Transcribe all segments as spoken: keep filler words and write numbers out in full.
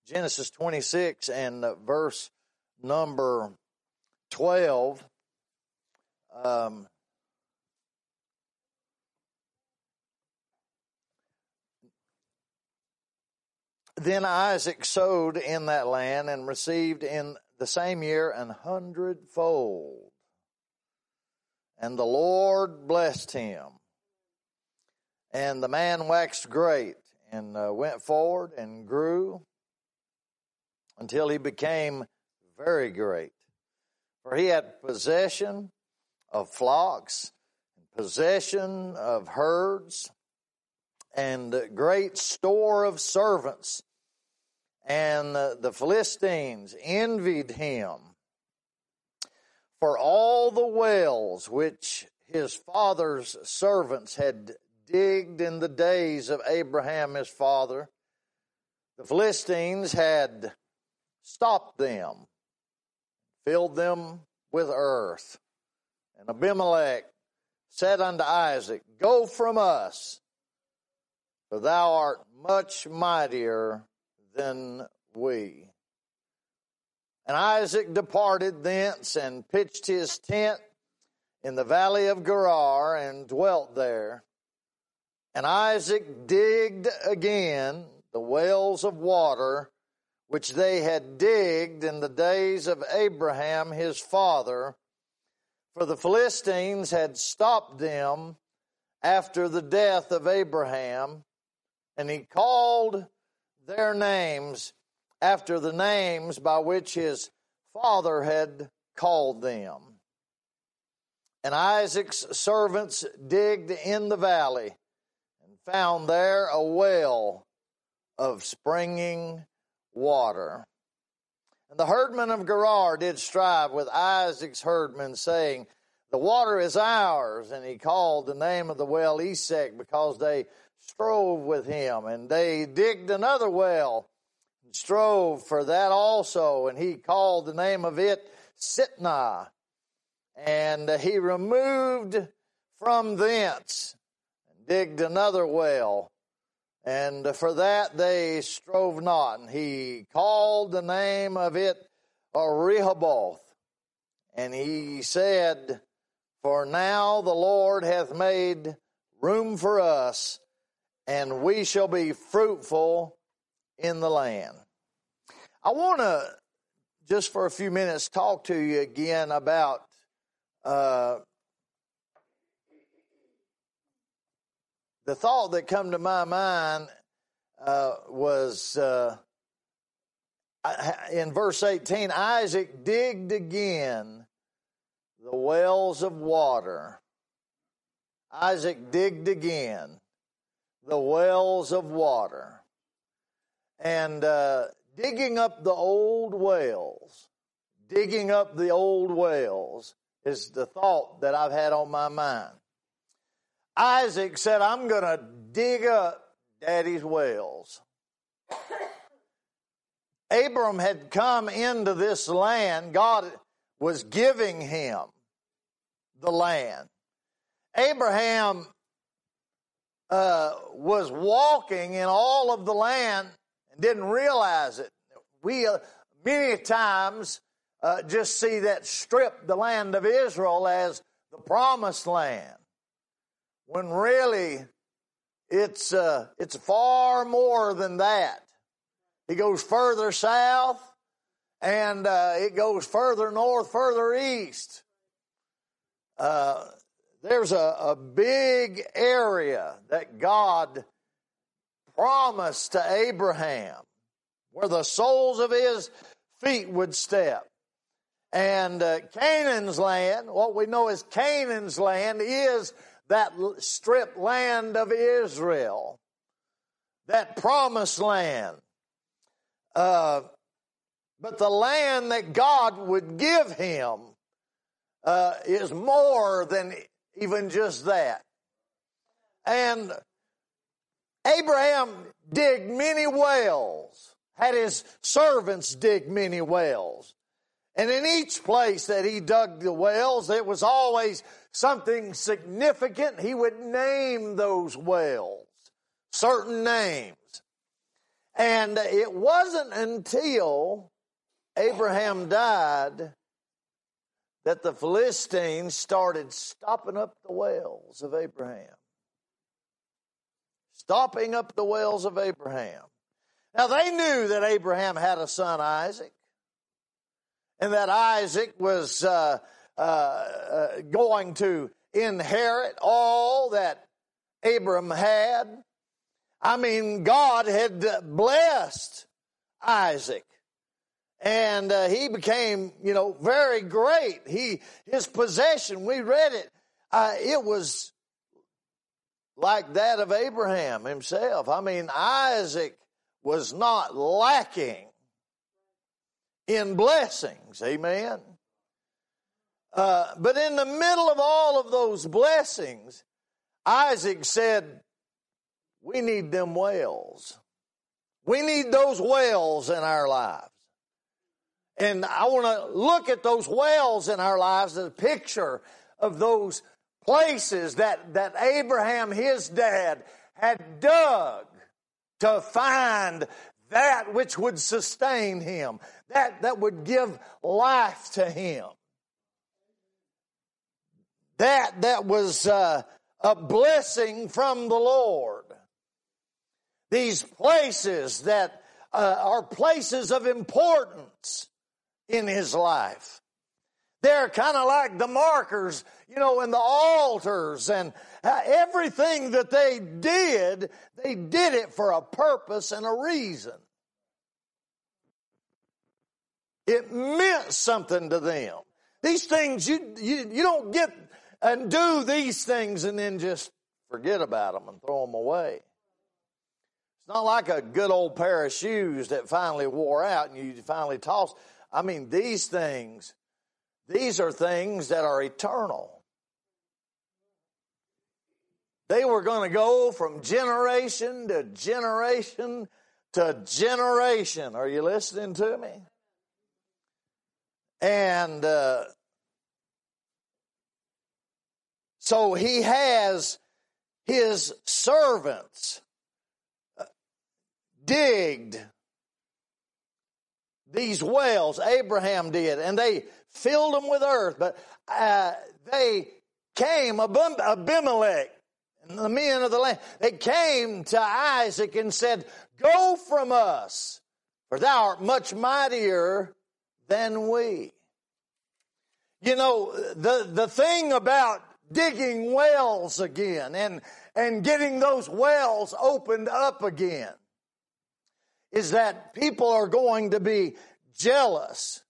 Genesis twenty-six and verse number twelve. Um, then Isaac sowed in that land and received in the same year an hundredfold. And the Lord blessed him. And the man waxed great and uh, went forward and grew until he became very great. For he had possession of flocks, possession of herds, and great store of servants. And the Philistines envied him for all the wells which his father's servants had digged in the days of Abraham his father. The Philistines had stopped them, filled them with earth. And Abimelech said unto Isaac, Go from us, for thou art much mightier than we. And Isaac departed thence and pitched his tent in the valley of Gerar and dwelt there. And Isaac digged again the wells of water which they had digged in the days of Abraham his father, for the Philistines had stopped them after the death of Abraham, and he called their names after the names by which his father had called them. And Isaac's servants digged in the valley and found there a well of springing water. And the herdmen of Gerar did strive with Isaac's herdmen, saying, The water is ours. And he called the name of the well Esek, because they strove with him. And they digged another well and strove for that also. And he called the name of it Sitnah. And he removed from thence and digged another well. And for that they strove not. And he called the name of it Rehoboth. And he said, For now the Lord hath made room for us, and we shall be fruitful in the land. I want to, just for a few minutes, talk to you again about uh, the thought that come to my mind uh, was uh, in verse eighteen, Isaac digged again the wells of water. Isaac digged again the wells of water. And uh, digging up the old wells, digging up the old wells is the thought that I've had on my mind. Isaac said, I'm going to dig up Daddy's wells. Abram had come into this land. God was giving him the land. Abraham uh, was walking in all of the land and didn't realize it. We uh, many times uh, just see that strip, the land of Israel, as the promised land, when really it's uh, it's far more than that. It goes further south, and uh, it goes further north, further east. Uh, there's a, a big area that God promised to Abraham where the soles of his feet would step. And uh, Canaan's land, what we know as Canaan's land, is that strip land of Israel, that promised land. Uh, but the land that God would give him uh, is more than even just that. And Abraham digged many wells, had his servants dig many wells. And in each place that he dug the wells, it was always something significant. He would name those wells, certain names. And it wasn't until Abraham died that the Philistines started stopping up the wells of Abraham. Stopping up the wells of Abraham. Now they knew that Abraham had a son, Isaac, and that Isaac was uh, uh, uh, going to inherit all that Abraham had. I mean, God had blessed Isaac, and uh, he became, you know, very great. He, his possession, we read it, uh, it was like that of Abraham himself. I mean, Isaac was not lacking in blessings. Amen. Uh, but in the middle of all of those blessings, Isaac said, we need them wells. We need those wells in our lives. And I want to look at those wells in our lives as a picture of those places that, that Abraham, his dad, had dug to find that which would sustain him, that, that would give life to him. That, that was uh, a blessing from the Lord. These places that uh, are places of importance in his life. They're kind of like the markers, you know, in the altars, and uh, everything that they did, they did it for a purpose and a reason. It meant something to them. These things, you, you, you don't get and do these things and then just forget about them and throw them away. It's not like a good old pair of shoes that finally wore out and you finally toss. I mean, these things, these are things that are eternal. They were going to go from generation to generation to generation. Are you listening to me? And uh, so he has his servants digged these wells. Abraham did, and they filled them with earth. But uh, they came, Abimelech and the men of the land, they came to Isaac and said, go from us, for thou art much mightier than we. You know, the, the thing about digging wells again and, and getting those wells opened up again is that people are going to be jealous.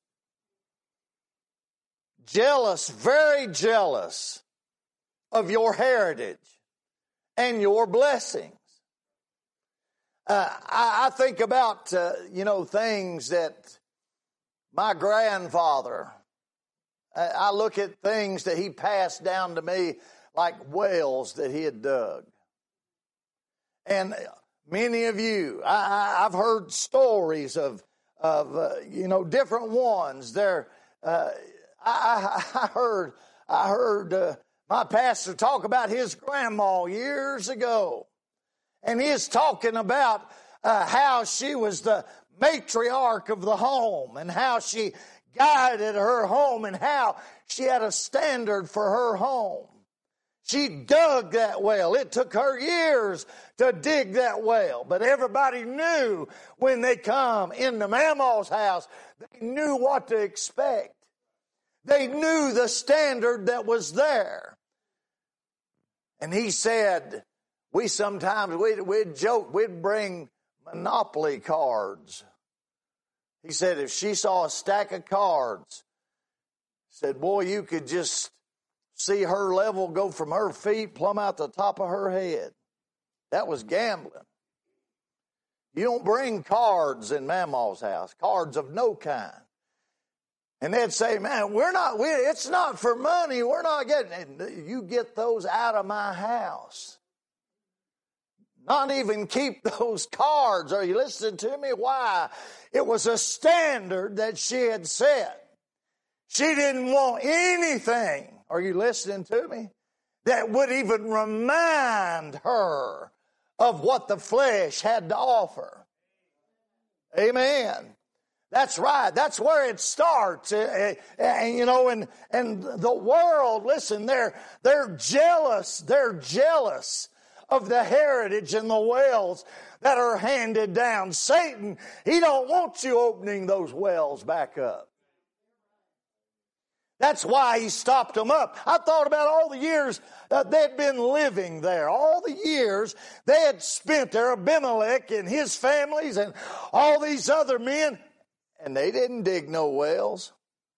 Jealous, very jealous of your heritage and your blessings. Uh, I, I think about, uh, you know, things that my grandfather, I, I look at things that he passed down to me like wells that he had dug. And many of you, I, I, I've heard stories of, of uh, you know, different ones. There, uh, I, I heard, I heard uh, my pastor talk about his grandma years ago, and he is talking about uh, how she was the matriarch of the home, and how she guided her home, and how she had a standard for her home. She dug that well. It took her years to dig that well. But everybody knew when they come into Mama's house, they knew what to expect. They knew the standard that was there. And he said, we sometimes, we'd, we'd joke, we'd bring Monopoly cards. He said if she saw a stack of cards, said, boy, you could just see her level go from her feet plumb out the top of her head. That was gambling. You don't bring cards in Mama's house, cards of no kind. And they'd say, man, we're not, we, it's not for money. We're not getting it. You get those out of my house. Not even keep those cards. Are you listening to me? Why? It was a standard that she had set. She didn't want anything. Are you listening to me? That would even remind her of what the flesh had to offer. Amen. That's right. That's where it starts. And, you know, and, and the world, listen, they're, they're jealous. They're jealous of the heritage and the wells that are handed down. Satan, he don't want you opening those wells back up. That's why he stopped them up. I thought about all the years that they'd been living there. All the years they had spent there, Abimelech and his families and all these other men. And they didn't dig no wells.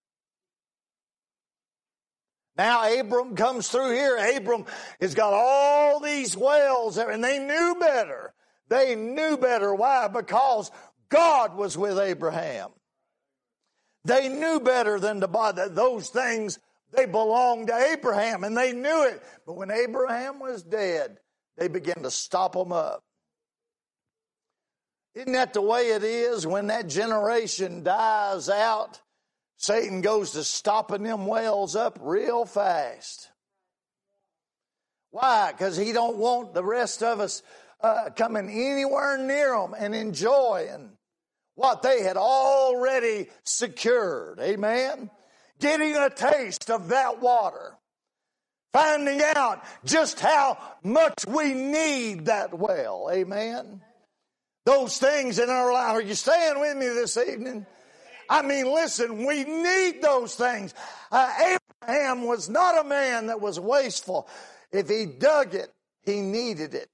Now Abram comes through here. Abram has got all these wells there, and they knew better. They knew better. Why? Because God was with Abraham. They knew better than to buy those things. They belonged to Abraham, and they knew it. But when Abraham was dead, they began to stop them up. Isn't that the way it is when that generation dies out? Satan goes to stopping them wells up real fast. Why? Because he don't want the rest of us uh, coming anywhere near them and enjoying what they had already secured. Amen? Getting a taste of that water. Finding out just how much we need that well. Amen? Those things in our life. Are you staying with me this evening? I mean, listen, we need those things. Uh, Abraham was not a man that was wasteful. If he dug it, he needed it.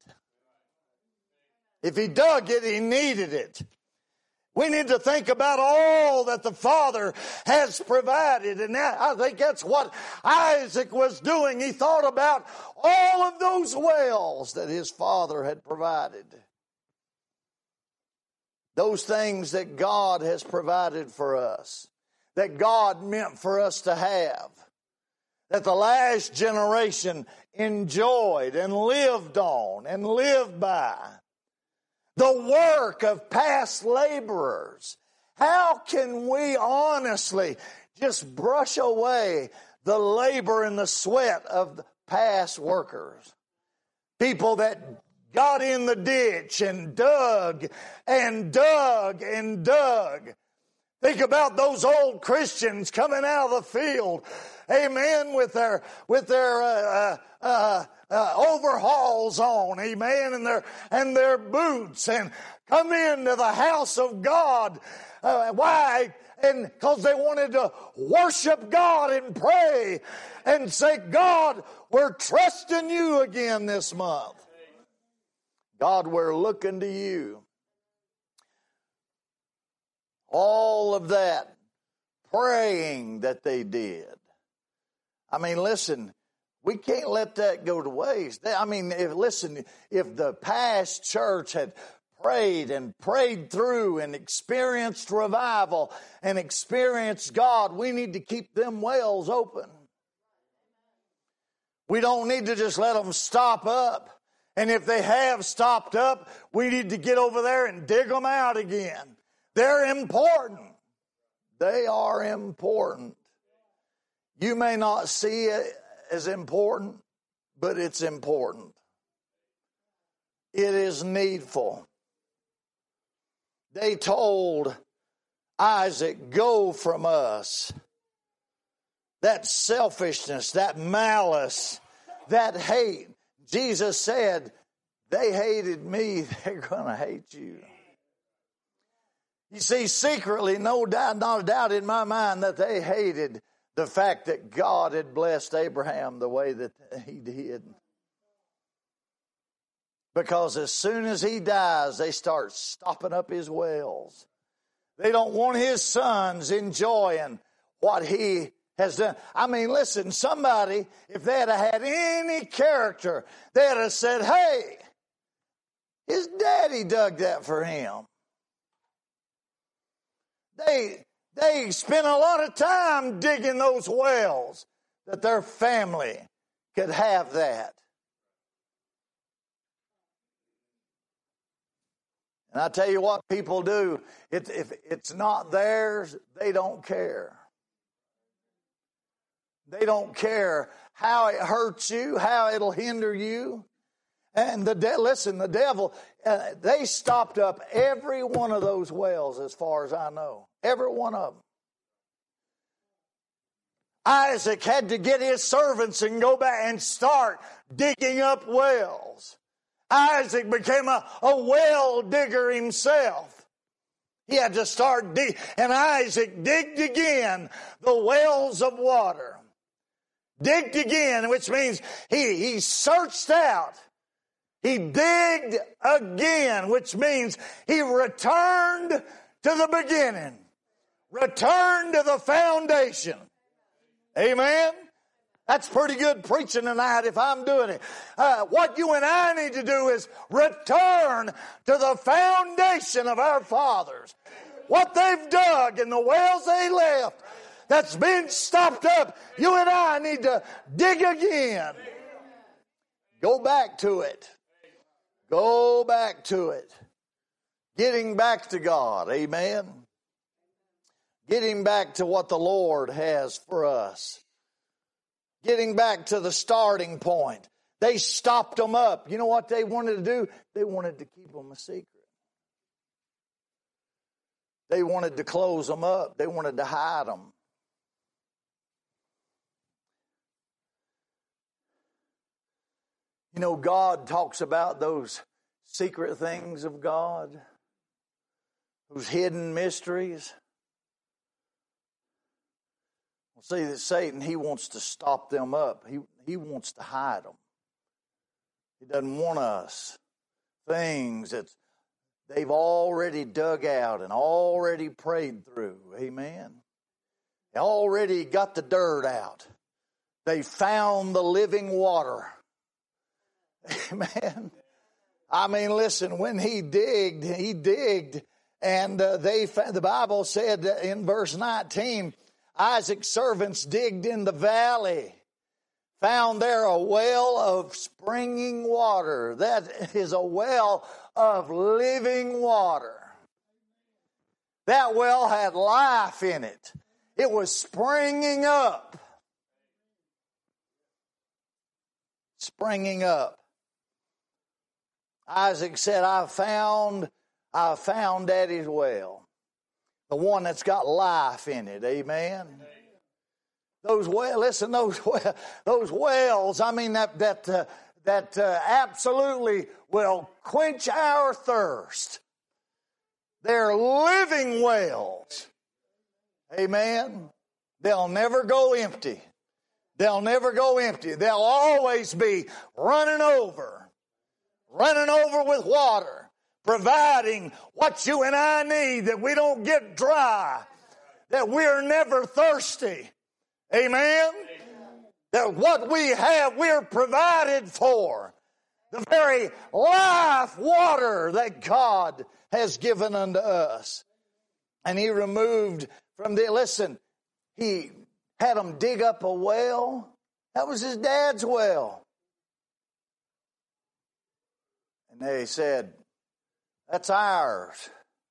If he dug it, he needed it. We need to think about all that the Father has provided. And that, I think that's what Isaac was doing. He thought about all of those wells that his father had provided. Those things that God has provided for us, that God meant for us to have, that the last generation enjoyed and lived on and lived by. The work of past laborers. How can we honestly just brush away the labor and the sweat of the past workers? People that got in the ditch and dug and dug and dug. Think about those old Christians coming out of the field, amen, with their with their uh, uh, uh, overhauls on, amen, and their and their boots, and come into the house of God. Uh, why? And because they wanted to worship God and pray and say, God, we're trusting you again this month. God, we're looking to you. All of that praying that they did. I mean, listen, we can't let that go to waste. I mean, if, listen, if the past church had prayed and prayed through and experienced revival and experienced God, we need to keep them wells open. We don't need to just let them stop up. And if they have stopped up, we need to get over there and dig them out again. They're important. They are important. You may not see it as important, but it's important. It is needful. They told Isaac, go from us. That selfishness, that malice, that hate. Jesus said, they hated me, they're going to hate you. You see, secretly, no doubt, not a doubt in my mind that they hated the fact that God had blessed Abraham the way that he did. Because as soon as he dies, they start stopping up his wells. They don't want his sons enjoying what he has done. I mean, listen, somebody, if they had had any character, they'd have said, hey, his daddy dug that for him. They, they spent a lot of time digging those wells that their family could have that. And I tell you what people do, it, if it's not theirs, they don't care. They don't care how it hurts you, how it'll hinder you. And the de- listen, the devil, uh, they stopped up every one of those wells as far as I know. Every one of them. Isaac had to get his servants and go back and start digging up wells. Isaac became a, a well digger himself. He had to start digging. And Isaac digged again the wells of water. Digged again, which means he, he searched out. He digged again, which means he returned to the beginning. Returned to the foundation. Amen? That's pretty good preaching tonight if I'm doing it. Uh, what you and I need to do is return to the foundation of our fathers. What they've dug and the wells they left that's been stopped up, you and I need to dig again. Go back to it. Go back to it. Getting back to God. Amen. Getting back to what the Lord has for us. Getting back to the starting point. They stopped them up. You know what they wanted to do? They wanted to keep them a secret. They wanted to close them up. They wanted to hide them. You know, God talks about those secret things of God, those hidden mysteries. Well, see that Satan, he wants to stop them up. He, he wants to hide them. He doesn't want us. Things that they've already dug out and already prayed through. Amen. They already got the dirt out. They found the living water. Amen. I mean, listen, when he digged, he digged, and uh, they, the Bible said in verse nineteen, Isaac's servants digged in the valley, found there a well of springing water. That is a well of living water. That well had life in it. It was springing up. Springing up. Isaac said, I found, I found Daddy's well. The one that's got life in it. Amen. Those wells, listen, those wells, those wells, I mean, that, that, uh, that uh, absolutely will quench our thirst. They're living wells. Amen. They'll never go empty. They'll never go empty. They'll always be running over. Running over with water, providing what you and I need, that we don't get dry, that we're never thirsty. Amen? Amen. That what we have, we're provided for. The very life water that God has given unto us. And he removed from the, listen, he had them dig up a well. That was his dad's well. And they said, that's ours.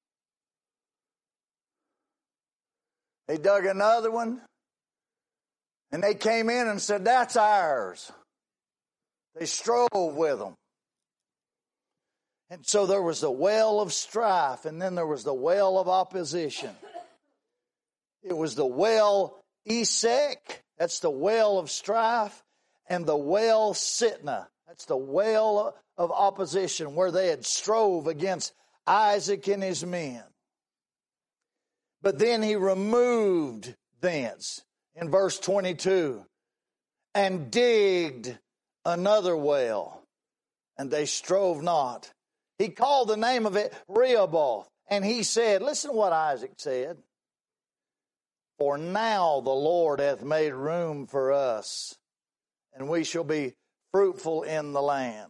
They dug another one. And they came in and said, that's ours. They strove with them. And so there was the well of strife, and then there was the well of opposition. It was the well Esek, that's the well of strife, and the well Sitnah, that's the well of opposition, where they had strove against Isaac and his men. But then he removed thence, in verse twenty-two, and digged another well, and they strove not. He called the name of it Rehoboth, and he said, listen to what Isaac said, for now the Lord hath made room for us, and we shall be fruitful in the land.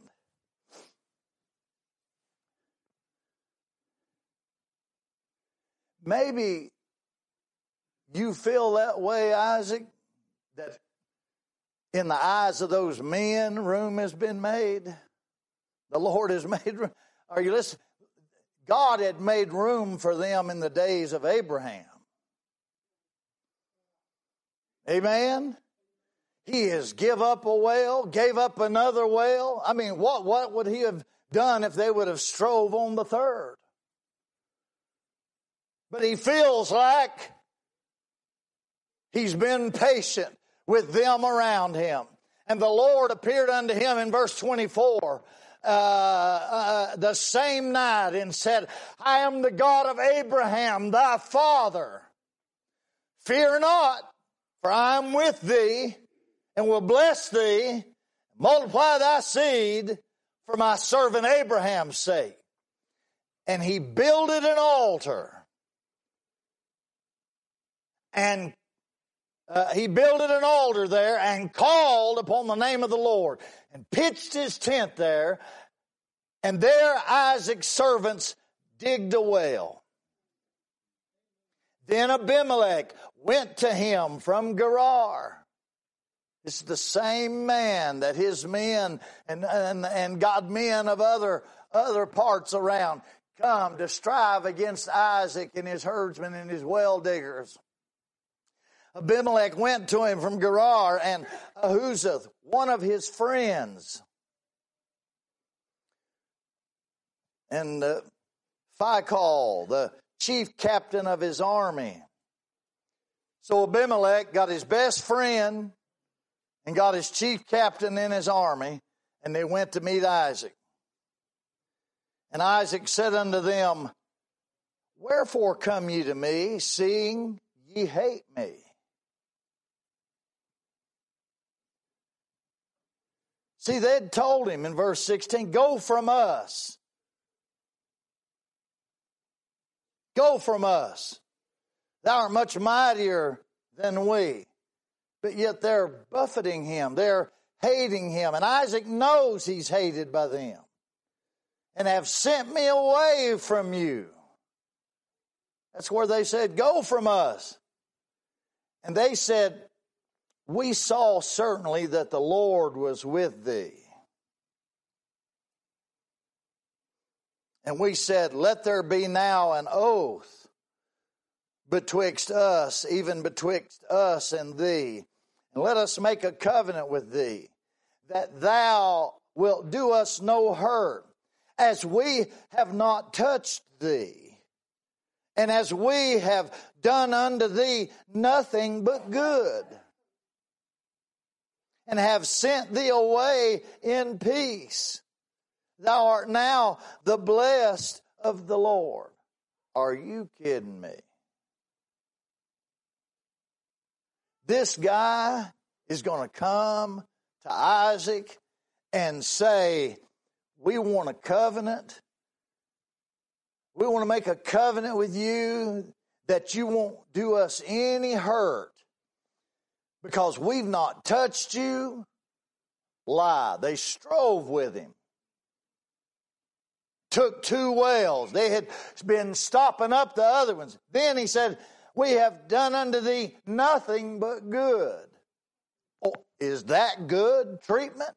Maybe you feel that way, Isaac, that in the eyes of those men, room has been made. The Lord has made room. Are you listening? God had made room for them in the days of Abraham. Amen? He has give up a well, gave up another well. I mean, what, what would he have done if they would have strove on the third? But he feels like he's been patient with them around him. And the Lord appeared unto him in verse twenty-four, uh, uh, the same night, and said, I am the God of Abraham, thy father. Fear not, for I am with thee, and will bless thee, multiply thy seed for my servant Abraham's sake. And he builded an altar. And uh, he builded an altar there and called upon the name of the Lord and pitched his tent there. And there Isaac's servants digged a well. Then Abimelech went to him from Gerar. It's the same man that his men and, and, and God men of other, other parts around come to strive against Isaac and his herdsmen and his well diggers. Abimelech went to him from Gerar, and Ahuzath, one of his friends, and uh, Phicol, the chief captain of his army. So Abimelech got his best friend and got his chief captain in his army, and they went to meet Isaac. And Isaac said unto them, Wherefore come ye to me, seeing ye hate me? See, they'd told him in verse sixteen, Go from us. Go from us. Thou art much mightier than we. But yet they're buffeting him. They're hating him. And Isaac knows he's hated by them. And have sent me away from you. That's where they said, Go from us. And they said, We saw certainly that the Lord was with thee. And we said, Let there be now an oath betwixt us, even betwixt us and thee. And let us make a covenant with thee, that thou wilt do us no hurt, as we have not touched thee, and as we have done unto thee nothing but good, and have sent thee away in peace. Thou art now the blessed of the Lord. Are you kidding me? This guy is going to come to Isaac and say, we want a covenant. We want to make a covenant with you that you won't do us any hurt because we've not touched you. Lie. They strove with him. Took two wells. They had been stopping up the other ones. Then he said, we have done unto thee nothing but good. Oh, is that good treatment?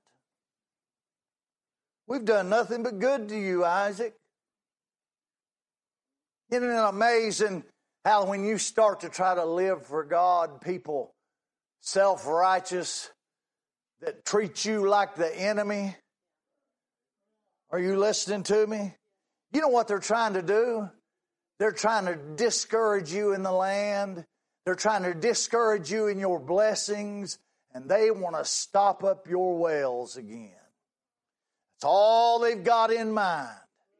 We've done nothing but good to you, Isaac. Isn't it amazing how when you start to try to live for God, people self-righteous that treat you like the enemy? Are you listening to me? You know what they're trying to do? They're trying to discourage you in the land. They're trying to discourage you in your blessings. And they want to stop up your wells again. That's all they've got in mind.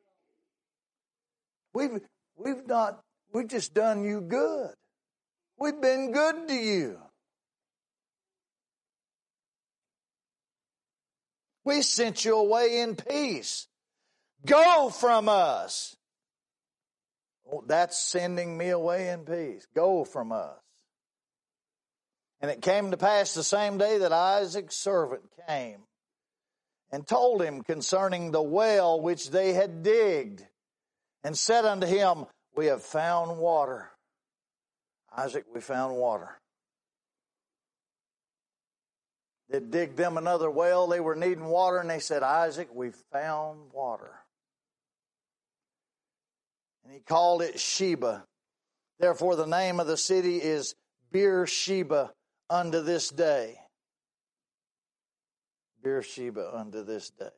We've, we've not, we've just done you good. We've been good to you. We sent you away in peace. Go from us. Oh, that's sending me away in peace. Go from us. And it came to pass the same day that Isaac's servant came and told him concerning the well which they had digged, and said unto him, we have found water. Isaac, we found water. They digged them another well. They were needing water, and they said, Isaac, we found water. And he called it Sheba. Therefore the name of the city is Beersheba unto this day. Beersheba unto this day.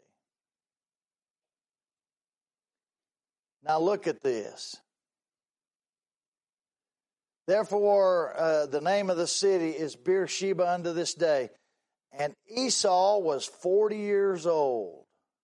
Now look at this. Therefore, uh, the name of the city is Beersheba unto this day. And Esau was forty years old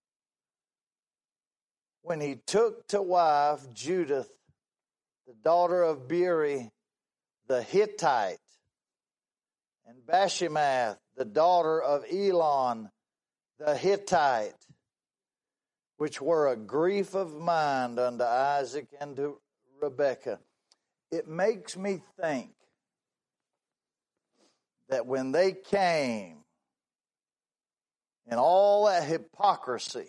when he took to wife Judith, the daughter of Beeri, the Hittite, and Bashemath, the daughter of Elon, the Hittite, which were a grief of mind unto Isaac and to Rebekah. It makes me think that when they came and all that hypocrisy,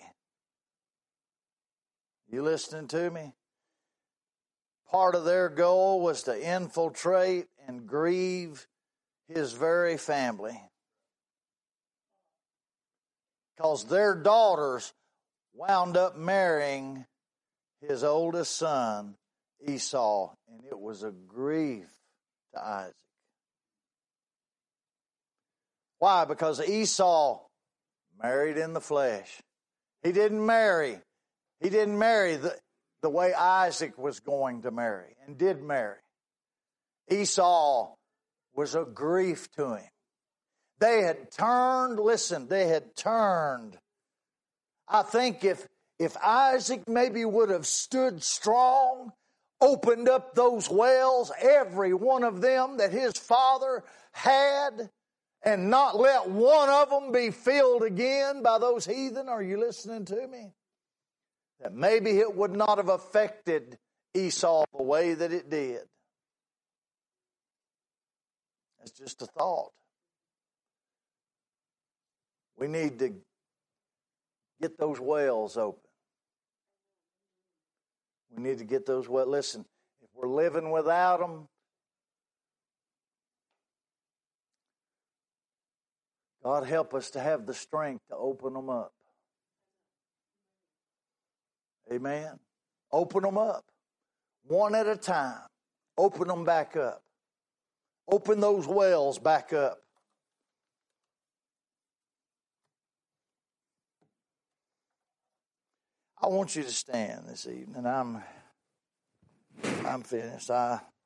you listening to me? Part of their goal was to infiltrate and grieve his very family. Because their daughters wound up marrying his oldest son, Esau, and it was a grief to Isaac. Why? Because Esau married in the flesh. He didn't marry. He didn't marry the, the way Isaac was going to marry and did marry. Esau was a grief to him. They had turned, listen, they had turned. I think if, if Isaac maybe would have stood strong, opened up those wells, every one of them that his father had, and not let one of them be filled again by those heathen. Are you listening to me? That maybe it would not have affected Esau the way that it did. That's just a thought. We need to get those wells open. We need to get those wells. Listen, if we're living without them, God help us to have the strength to open them up. Amen. Open them up. One at a time. Open them back up. Open those wells back up. I want you to stand this evening. I'm I'm finished. I